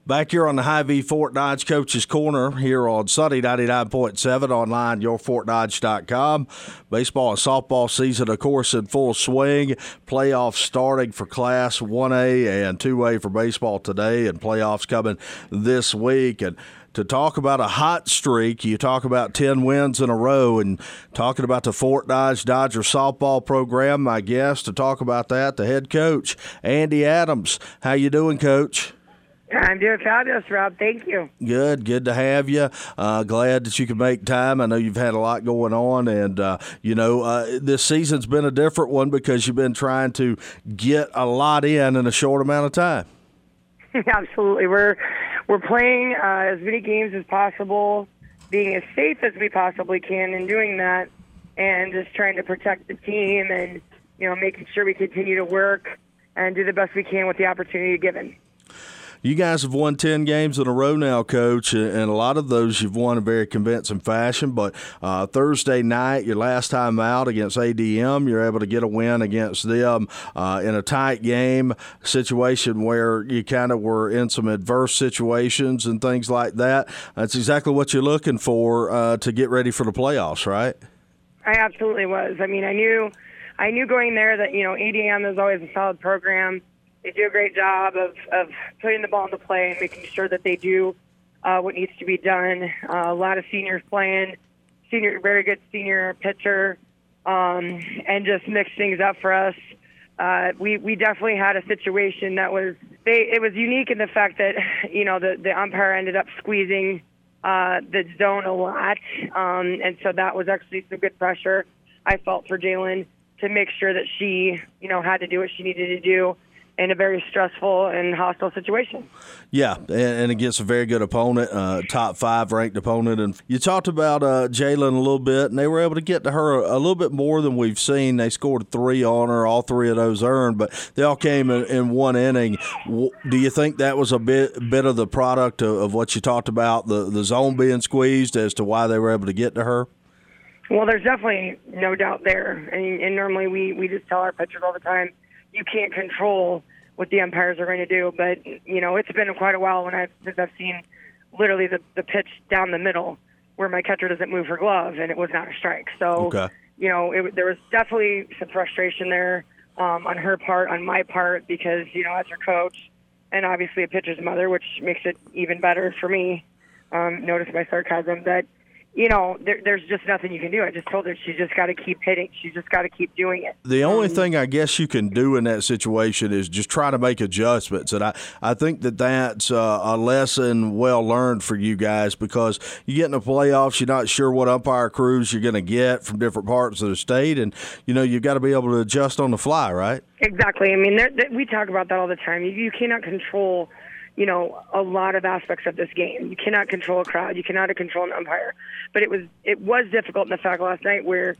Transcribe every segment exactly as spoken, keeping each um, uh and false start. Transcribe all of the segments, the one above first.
Back here on the Hy-Vee Fort Dodge Coach's Corner here on Sunny ninety-nine point seven, online, your fort dodge dot com. Baseball and softball season, of course, in full swing. Playoffs starting for Class one A and two A for baseball today, and playoffs coming this week. And to talk about a hot streak, you talk about ten wins in a row, and talking about the Fort Dodge Dodger softball program, my guest to talk about that, the head coach, Andy Adams. How you doing, Coach? I'm doing fabulous, Rob. Thank you. Good. Good to have you. Uh, glad that you could make time. I know you've had a lot going on, and, uh, you know, uh, this season's been a different one because you've been trying to get a lot in in a short amount of time. Absolutely. We're we're playing uh, as many games as possible, being as safe as we possibly can in doing that, and just trying to protect the team and, you know, making sure we continue to work and do the best we can with the opportunity given. You guys have won ten games in a row now, Coach, and a lot of those you've won in very convincing fashion. But uh, Thursday night, your last time out against A D M, you're able to get a win against them uh, in a tight game situation where you kind of were in some adverse situations and things like that. That's exactly what you're looking for uh, to get ready for the playoffs, right? I absolutely was. I mean, I knew, I knew going there that, you know, A D M is always a solid program. They do a great job of, of putting the ball into play and making sure that they do uh, what needs to be done. Uh, a lot of seniors playing, senior, very good senior pitcher, um, and just mix things up for us. Uh, we we definitely had a situation that was they, it was unique in the fact that, you know, the, the umpire ended up squeezing uh, the zone a lot, um, and so that was actually some good pressure I felt for Jalen to make sure that she, you know, had to do what she needed to do in a very stressful and hostile situation. Yeah, and, and against a very good opponent, uh, top five ranked opponent. And you talked about uh, Jalen a little bit, and they were able to get to her a, a little bit more than we've seen. They scored three on her, all three of those earned, but they all came in, in one inning. Do you think that was a bit bit of the product of, of what you talked about, the, the zone being squeezed, as to why they were able to get to her? Well, there's definitely no doubt there. And, and normally we, we just tell our pitchers all the time, you can't control what the umpires are going to do. But, you know, it's been quite a while when I've, since I've seen literally the, the pitch down the middle where my catcher doesn't move her glove, and it was not a strike. So, okay. you know, it, there was definitely some frustration there um, on her part, on my part, because, you know, as her coach and obviously a pitcher's mother, which makes it even better for me, um, notice my sarcasm, that, you know, there, there's just nothing you can do. I just told her she's just got to keep hitting. She's just got to keep doing it. The only um, thing I guess you can do in that situation is just try to make adjustments. And I, I think that that's uh, a lesson well learned for you guys, because you get in the playoffs, you're not sure what umpire crews you're going to get from different parts of the state. And, you know, you've got to be able to adjust on the fly, right? Exactly. I mean, there, there, we talk about that all the time. You, you cannot control – you know, a lot of aspects of this game. You cannot control a crowd. You cannot control an umpire. But it was it was difficult in the fact last night where,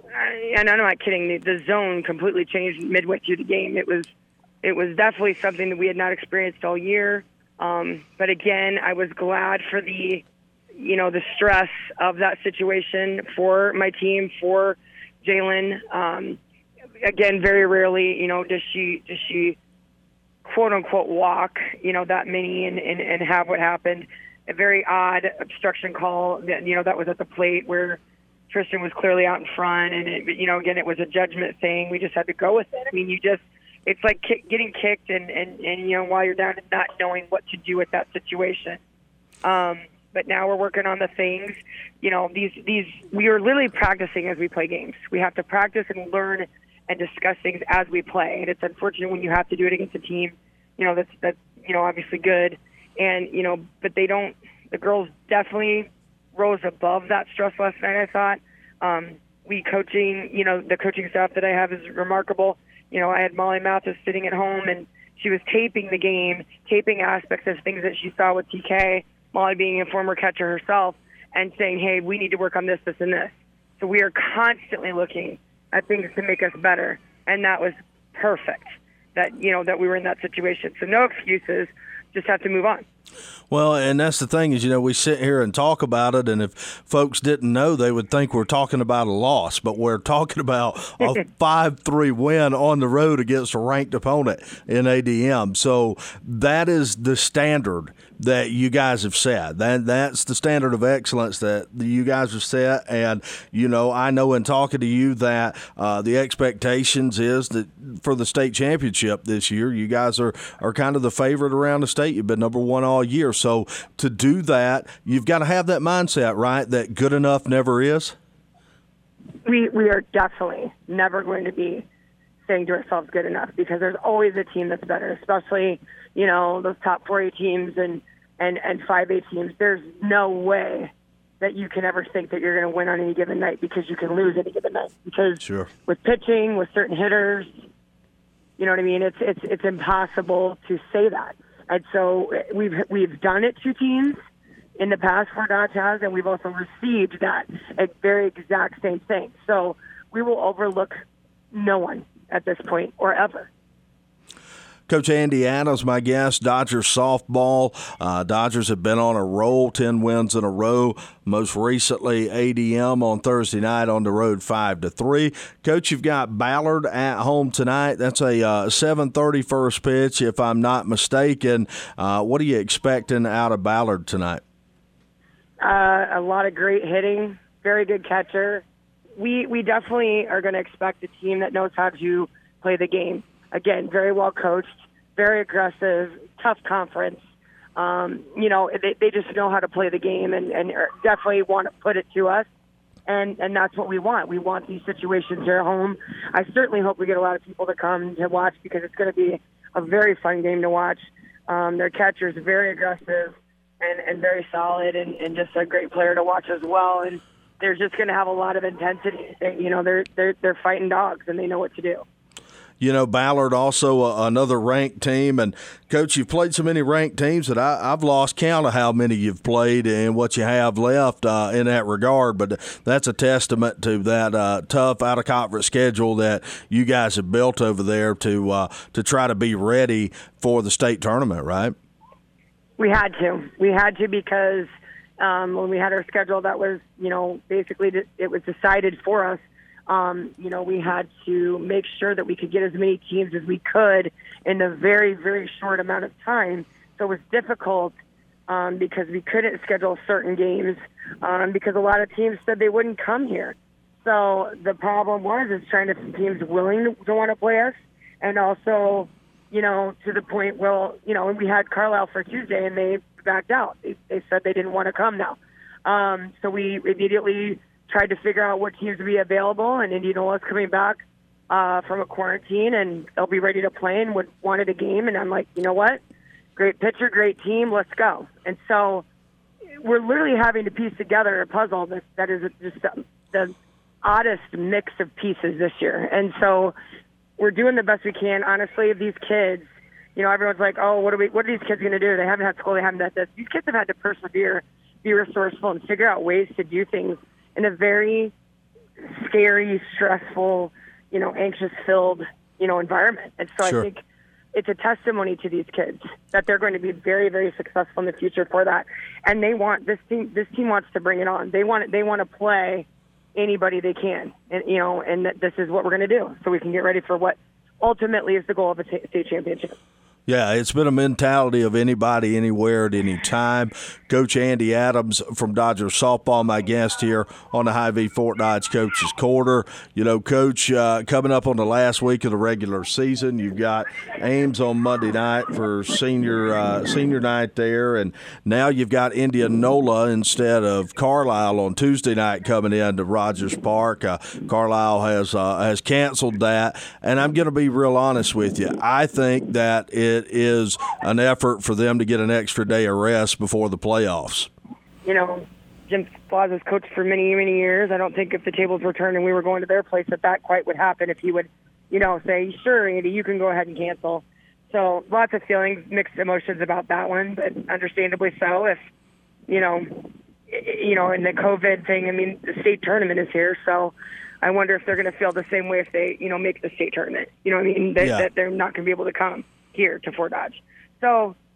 and I'm not kidding, the, the zone completely changed midway through the game. It was it was definitely something that we had not experienced all year. Um, but again, I was glad for the, you know, the stress of that situation for my team, for Jalen. Um, again, very rarely, you know, does she does she. quote unquote walk, you know, that many and, and, and have what happened. A very odd obstruction call that, you know, that was at the plate where Tristan was clearly out in front. And, it, you know, again, it was a judgment thing. We just had to go with it. I mean, you just, it's like kick, getting kicked and, and, and, you know, while you're down and not knowing what to do with that situation. Um, but now we're working on the things, you know, these, these, we are literally practicing as we play games. We have to practice and learn and discuss things as we play. And it's unfortunate when you have to do it against a team, you know, that's, that's, you know, obviously good. And, you know, but they don't, the girls definitely rose above that stress last night, I thought. Um, we coaching, you know, the coaching staff that I have is remarkable. You know, I had Molly Mathis sitting at home, and she was taping the game, taping aspects of things that she saw with T K, Molly being a former catcher herself, and saying, hey, we need to work on this, this, and this. So we are constantly looking at things to make us better, and that was perfect, that, you know, that we were in that situation. So no excuses, just have to move on. Well, and that's the thing is, you know, we sit here and talk about it, and if folks didn't know, they would think we're talking about a loss, but we're talking about a five three win on the road against a ranked opponent in A D M. So that is the standard that you guys have set. That That's the standard of excellence that you guys have set, and, you know, I know in talking to you that uh, the expectations is that for the state championship this year, you guys are, are kind of the favorite around the state. You've been number one all year. So to do that, you've got to have that mindset, right, that good enough never is? We we are definitely never going to be saying to ourselves good enough, because there's always a team that's better, especially, you know, those top four A teams and, and, and five A teams. There's no way that you can ever think that you're going to win on any given night, because you can lose any given night. Because sure. with pitching, with certain hitters, you know what I mean? It's it's it's impossible to say that. And so we've we've done it to teams in the past for Dodge has, and we've also received that very exact same thing. So we will overlook no one at this point or ever. Coach Andy Adams, my guest, Dodgers softball. Uh, Dodgers have been on a roll, ten wins in a row. Most recently, A D M on Thursday night on the road, five to three. Coach, you've got Ballard at home tonight. That's a uh, seven thirty first pitch, if I'm not mistaken. Uh, what are you expecting out of Ballard tonight? Uh, a lot of great hitting, very good catcher. We we definitely are going to expect a team that knows how to play the game. Again, very well coached, very aggressive, tough conference. Um, you know, they, they just know how to play the game, and, and definitely want to put it to us. And, and that's what we want. We want these situations here at home. I certainly hope we get a lot of people to come to watch, because it's going to be a very fun game to watch. Um, their catcher is very aggressive and, and very solid, and, and just a great player to watch as well. And they're just going to have a lot of intensity. They, you know, they're, they're, they're fighting dogs, and they know what to do. You know, Ballard also uh, another ranked team. And, Coach, you've played so many ranked teams that I, I've lost count of how many you've played and what you have left uh, in that regard. But that's a testament to that uh, tough out-of-conference schedule that you guys have built over there to uh, to try to be ready for the state tournament, right? We had to. We had to because um, when we had our schedule, that was, you know, basically it was decided for us. Um, you know, we had to make sure that we could get as many teams as we could in a very, very short amount of time. So it was difficult um, because we couldn't schedule certain games um, because a lot of teams said they wouldn't come here. So the problem was is trying to find teams willing to, to want to play us, and also, you know, to the point, well, you know, we had Carlisle for Tuesday and they backed out. They, they said they didn't want to come now. Um, so we immediately tried to figure out what teams would be available, and Indianola's coming back uh, from a quarantine, and they'll be ready to play and would wanted a game. And I'm like, you know what? Great pitcher, great team, let's go. And so we're literally having to piece together a puzzle that, that is just the, the oddest mix of pieces this year. And so we're doing the best we can. Honestly, these kids, you know, everyone's like, oh, what are we? What are these kids going to do? They haven't had school. They haven't had this. These kids have had to persevere, be resourceful, and figure out ways to do things in a very scary, stressful, you know, anxious-filled, you know, environment. And so sure. I think it's a testimony to these kids that they're going to be very, very successful in the future for that. And they want this team. This team wants to bring it on. They want. They want to play anybody they can, and you know, and that this is what we're going to do, so we can get ready for what ultimately is the goal of a state championship. Yeah, it's been a mentality of anybody, anywhere, at any time. Coach Andy Adams from Dodger softball, my guest here on the Hy-Vee Fort Dodge Coaches Corner. You know, Coach, uh, coming up on the last week of the regular season, you've got Ames on Monday night for senior uh, senior night there, and now you've got Indianola instead of Carlisle on Tuesday night coming into Rogers Park. Uh, Carlisle has uh, has canceled that, and I'm going to be real honest with you. I think that it It is an effort for them to get an extra day of rest before the playoffs. You know, Jim Plaza's coached for many, many years. I don't think if the tables were turned and we were going to their place that that quite would happen if he would, you know, say, sure, Andy, you can go ahead and cancel. So lots of feelings, mixed emotions about that one, but understandably so. If, you know, you know, in the COVID thing, I mean, the state tournament is here, so I wonder if they're going to feel the same way if they, you know, make the state tournament. You know what I mean? That, yeah. that they're not going to be able to come here to Fort Dodge. So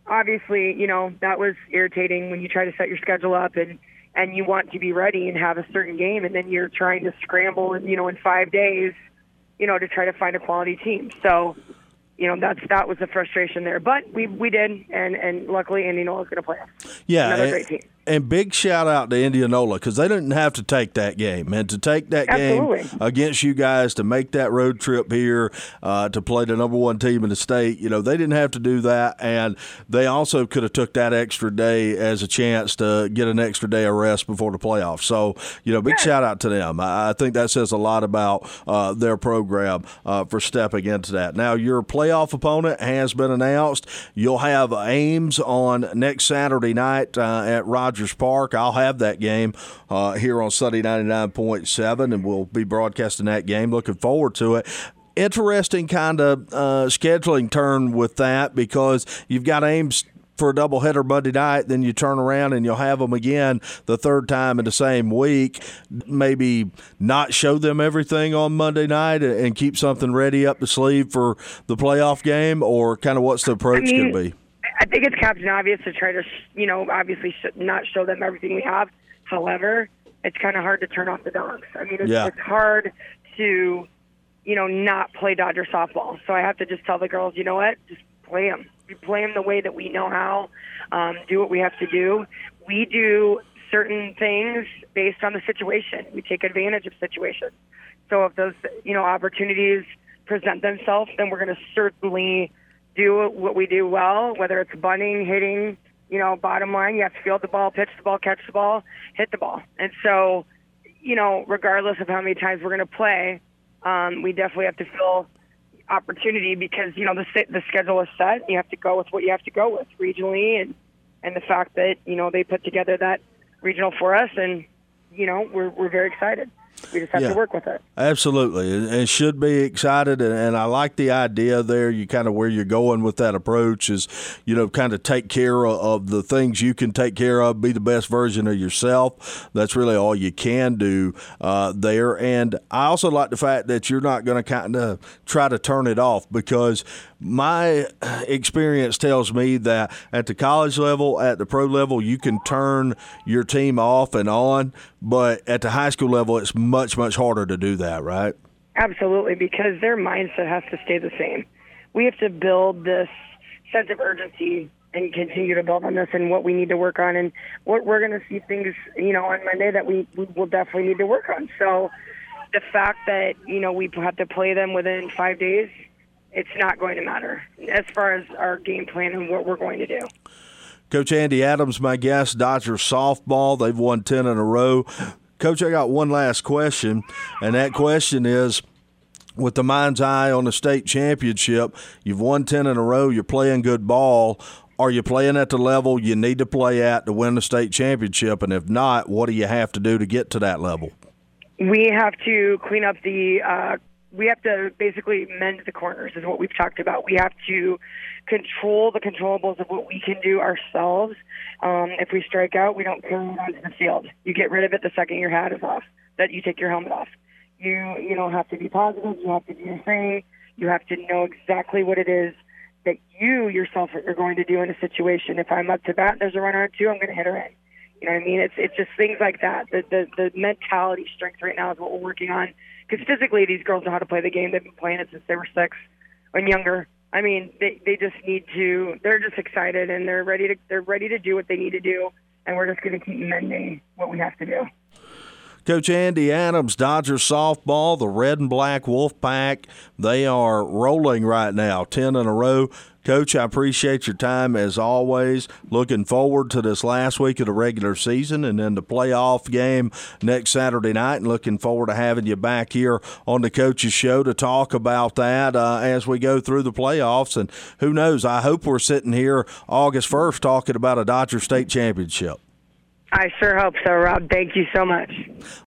obviously, you know, that was irritating when you try to set your schedule up and, and you want to be ready and have a certain game, and then you're trying to scramble, and you know, in five days, you know, to try to find a quality team. So, you know, that's that was the frustration there. But we we did, and, and luckily Indianola is going to play us. Yeah, another and, great team. And big shout out to Indianola, because they didn't have to take that game. And to take that Absolutely. game against you guys, to make that road trip here, uh, to play the number one team in the state, you know, they didn't have to do that. And they also could have took that extra day as a chance to get an extra day of rest before the playoffs. So, you know, big Yeah. shout out to them. I, I think that says a lot about uh, their program uh, for stepping into that. Now, your playoff opponent has been announced. You'll have Ames on next Saturday night uh, at Rogers Park. I'll have that game uh, here on Sunday ninety-nine point seven, and we'll be broadcasting that game. Looking forward to it. Interesting kind of uh, scheduling turn with that, because you've got Ames for a doubleheader Monday night, then you turn around and you'll have them again the third time in the same week. Maybe not show them everything on Monday night and keep something ready up the sleeve for the playoff game, or kind of what's the approach I mean, going to be? I think it's Captain Obvious to try to, you know, obviously sh- not show them everything we have. However, it's kind of hard to turn off the dogs. I mean, it's, Yeah. it's hard to, you know, not play Dodger softball. So I have to just tell the girls, you know what, just play them. We play them the way that we know how, um, do what we have to do. We do certain things based on the situation. We take advantage of situations. So if those, you know, opportunities present themselves, then we're going to certainly do what we do well, whether it's bunting, hitting, you know, bottom line, you have to field the ball, pitch the ball, catch the ball, hit the ball. And so, you know, regardless of how many times we're going to play, um, we definitely have to fill opportunity, because, you know, the the schedule is set. You have to go with what you have to go with regionally, and, and the fact that, you know, they put together that regional for us, and, you know, we're we're very excited. We just have Yeah. to work with it. Absolutely, and, and should be excited. And, and I like the idea there. You kind of where you're going with that approach is, you know, kind of take care of, of the things you can take care of. Be the best version of yourself. That's really all you can do uh, there. And I also like the fact that you're not going to kind of try to turn it off, because my experience tells me that at the college level, at the pro level, you can turn your team off and on, but at the high school level, it's much, much harder to do that, right? Absolutely, because their mindset has to stay the same. We have to build this sense of urgency and continue to build on this and what we need to work on. And what we're going to see things, you know, on Monday that we, we will definitely need to work on. So the fact that, you know, we have to play them within five days, it's not going to matter as far as our game plan and what we're going to do. Coach Andy Adams, my guest, Dodger softball. They've won ten in a row. Coach, I got one last question, and that question is, with the mind's eye on the state championship, you've won ten in a row, you're playing good ball. Are you playing at the level you need to play at to win the state championship? And if not, what do you have to do to get to that level? We have to clean up the uh, – we have to basically mend the corners is what we've talked about. We have to control the controllables of what we can do ourselves. Um, if we strike out, we don't carry it onto the field. You get rid of it the second your hat is off, that you take your helmet off. You, you know, have to be positive. You have to do your thing. You have to know exactly what it is that you yourself are going to do in a situation. If I'm up to bat and there's a runner on two, I'm going to hit her in. You know what I mean? It's it's just things like that. The the, the mentality strength right now is what we're working on. Because physically, these girls know how to play the game. They've been playing it since they were six and younger. I mean, they they just need to. They're just excited and they're ready to they're ready to do what they need to do. And we're just going to keep mending what we have to do. Coach Andy Adams, Dodger softball, the Red and Black Wolfpack, they are rolling right now, ten in a row. Coach, I appreciate your time as always. Looking forward to this last week of the regular season and then the playoff game next Saturday night, and looking forward to having you back here on the Coach's Show to talk about that uh, as we go through the playoffs. And who knows, I hope we're sitting here August first talking about a Dodger State championship. I sure hope so, Rob. Thank you so much.